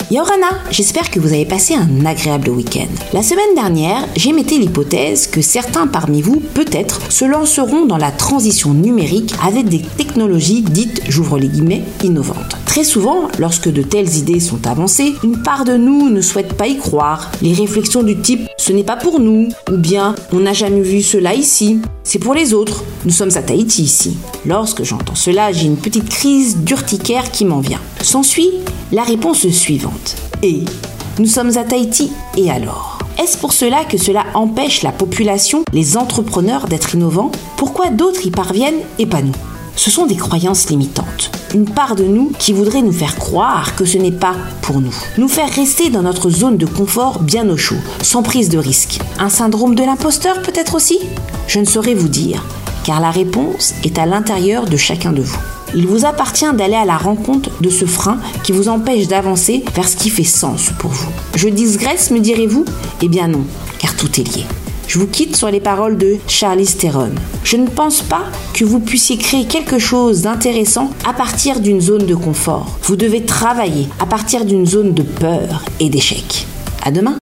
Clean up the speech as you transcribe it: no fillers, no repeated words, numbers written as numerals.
Yorana, j'espère que vous avez passé un agréable week-end. La semaine dernière, j'émettais l'hypothèse que certains parmi vous, peut-être, se lanceront dans la transition numérique avec des technologies dites, j'ouvre les guillemets, innovantes. Très souvent, lorsque de telles idées sont avancées, une part de nous ne souhaite pas y croire. Les réflexions du type « ce n'est pas pour nous » ou bien « on n'a jamais vu cela ici ». C'est pour les autres. Nous sommes à Tahiti ici. Lorsque j'entends cela, j'ai une petite crise d'urticaire qui m'en vient. S'ensuit la réponse suivante. Et nous sommes à Tahiti, et alors ? Est-ce pour cela que cela empêche la population, les entrepreneurs d'être innovants ? Pourquoi d'autres y parviennent et pas nous ? Ce sont des croyances limitantes. Une part de nous qui voudrait nous faire croire que ce n'est pas pour nous. Nous faire rester dans notre zone de confort bien au chaud, sans prise de risque. Un syndrome de l'imposteur peut-être aussi ? Je ne saurais vous dire, car la réponse est à l'intérieur de chacun de vous. Il vous appartient d'aller à la rencontre de ce frein qui vous empêche d'avancer vers ce qui fait sens pour vous. Je digresse, me direz-vous ? Eh bien non, car tout est lié. Je vous quitte sur les paroles de Charlize Theron. Je ne pense pas que vous puissiez créer quelque chose d'intéressant à partir d'une zone de confort. Vous devez travailler à partir d'une zone de peur et d'échec. À demain.